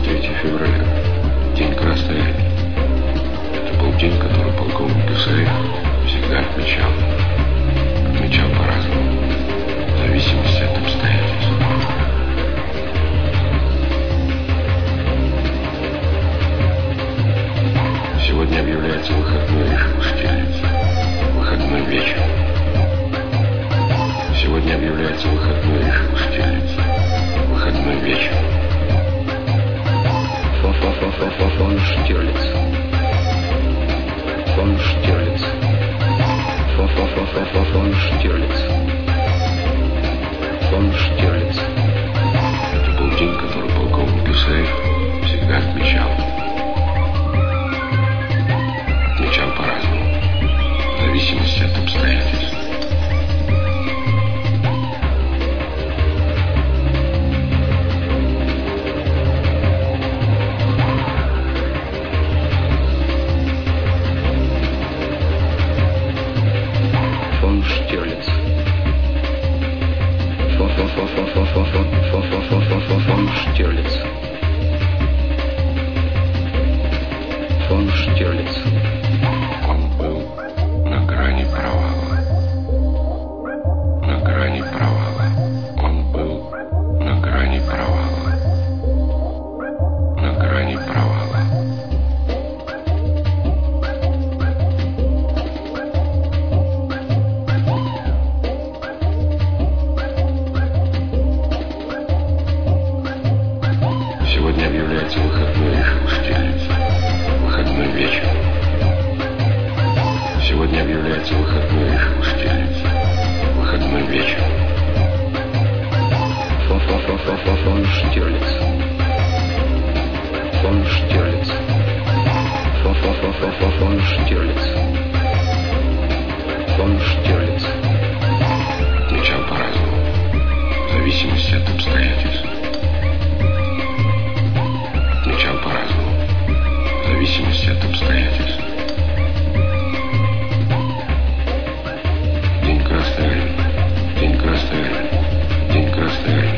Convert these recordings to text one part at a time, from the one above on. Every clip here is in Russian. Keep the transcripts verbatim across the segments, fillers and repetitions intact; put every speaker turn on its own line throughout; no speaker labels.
третьего февраля, день Красной Армии. Это был день, который полковник Гусаев всегда отмечал. Отмечал по-разному, в зависимости от обстоятельств. Сегодня объявляется выходной, решил Штирлиц. Выходной вечер. Сегодня объявляется выходной, решил Штирлиц. Выходной вечер.
Фон Штирлиц. Фон Штирлиц. Фон Штирлиц. Фон Штирлиц.
Это был день, который полковник Гусаев всегда отмечал. Отмечал по-разному, в зависимости от обстоятельств.
Фон Штирлиц. Фон Штирлиц. Фон Штирлиц.
Он был на грани провала. На грани провала. Он был на грани провала. На грани провала. Сегодня объявляется выходной, решил Штирлиц. Выходной вечер. Сегодня объявляется выходной, решил Штирлиц. Выходной вечер.
Фон Штирлиц. Фон Штирлиц. Фон Штирлиц. Фон Штирлиц.
Отмечал по-разному, в зависимости от обстоятельств. Отмечал по-разному, в зависимости от обстоятельств. День Красной Армии. День Красной Армии. День Красной Армии.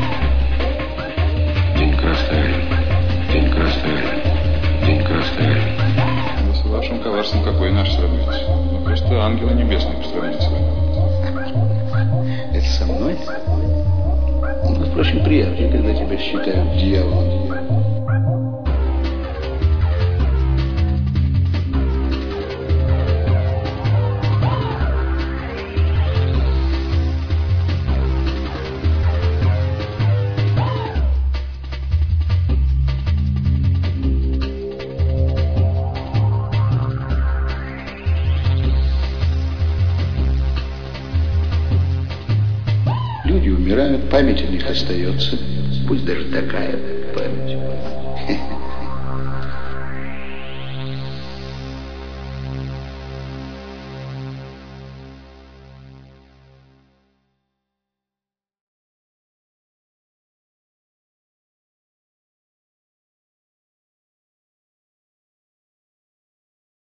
День Красной Армии. День Красной Армии. День Красной Армии.
Вы с вашим коварством какой наш сравнить? Ну, просто ангелы небесные по сравнению с вами.
Это со мной? Ну, впрочем, приятно, когда тебя считают дьяволом. Люди умирают, память о них остается. Пусть даже такая память.